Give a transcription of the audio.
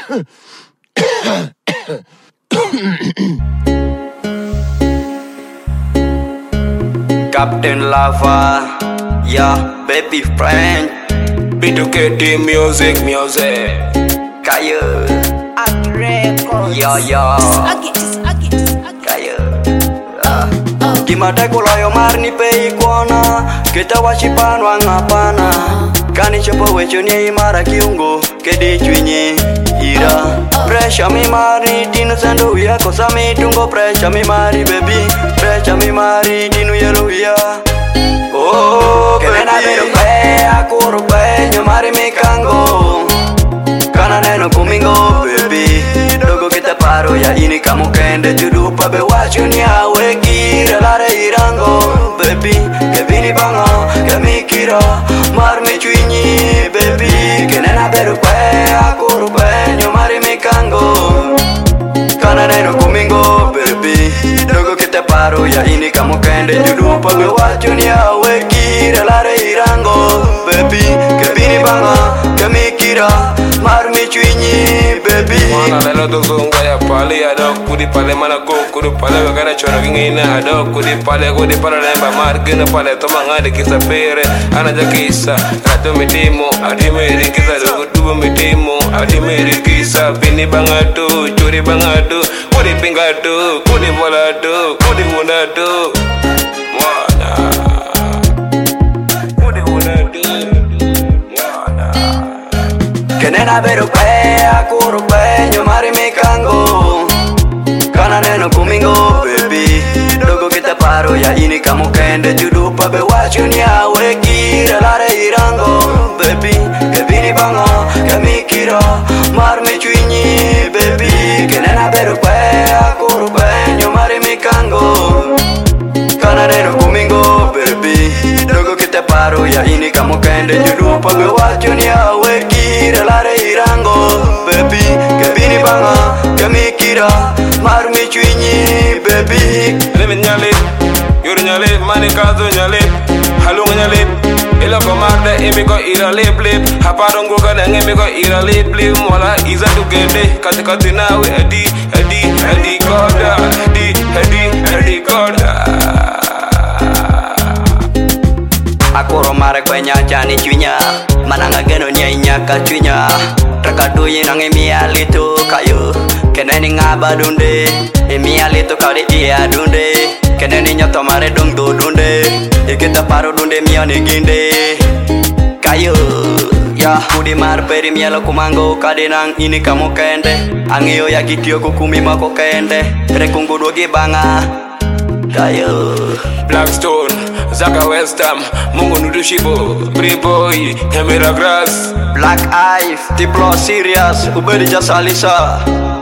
Captain Lava, yeah, baby friend. B2KT music. Kaya, Yo. kaya. Gimana kalau yo marni pe ikuana, kita wasipan wang apana. Kani coba wejunya imara kiungo, kedi cuinyi ira. Pressure mi mari dinu sandu ya, kosami tunggu pressure mi mari baby, pressure mi mari dinu yellow ya. Oh, kenena berupe, aku rupe, nyamari mi kanggo. Kana neno kumingo baby, dogo kita paro ya ini kamu kende judu pabe wajunya wekira lare irango baby, kebini banga kemikira marmi cuinyi baby, kenena berupe, aku rupe, nyamari mi kanggo. Kana neno kumingo baby, dogo kita paro ya ini kamu kende judu pabe wajunya wekira lare irango baby, kebini banga kemikira marmi cuinyi baby. Mana lelo tuzunga ya pali ada kudi pale mana kudu pale wakana chono kingina ada kudi pale lemba margina pale toma ngade kisa pere anaja kisa rato mitimo adimeri kisa dugu mitimo adimeri kisa bini bangatu curi bangatu kudi pingatu kudi bolatu kudi munatu mana kudi munatu mana. Kenena berupe, aku rupe, nyamari mi kanggo. Kana neno kumingo baby, dogo kita paro ya ini kamu kende judu pabe wajunya wekira lare irango baby, kebini banga kemikira marmi cuinyi baby. Kenena berupe, aku rupe, nyamari mi kanggo. Kana neno kumingo baby, dogo kita paro ya ini kamu kende judu pabe wajunya wekira lare irango baby, kebini banga kemikira marmi cuinyi baby. Lebe nyale, yuru nyale, mani kazo nyale, halunga nyale. Ila komarde imiko ira lip haparongo kada ngemiko ira lip mola iza tugende katikati nawe edi koda edi koda. Aku romare kwenya jani cuinya, mananga geno nya inyaka cuinya. Rakadu yinang emiali tu kayu, keneni ngaba dunde, emiali tu kau di dia dunde, keneni nyoto mare dong tu dunde, kita paru dunde mione ginde. Kayu, ya kudi mar peri mielo kumango kadenang ini kamu kende, angio ya kitio kukumi mako kende, rekungu dogi banga. Kayu. Blackstone, Zaka Westham, Mungo Nudushibo, Breboy, Hemera Grass, Black Eye, Tiplo Serious, Ubedi Jasalisa.